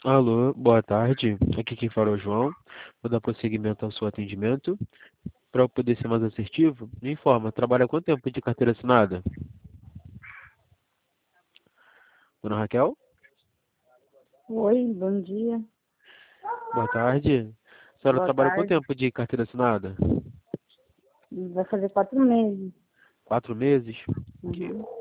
Alô, boa tarde. Aqui quem fala é o João. Vou dar prosseguimento ao seu atendimento. Para eu poder ser mais assertivo, me informa, trabalha há quanto tempo de carteira assinada? Dona Raquel? Oi, bom dia. Boa tarde. A senhora Boa trabalha há quanto tarde. tempo de carteira assinada? Vai fazer 4 meses. 4 meses? Uhum.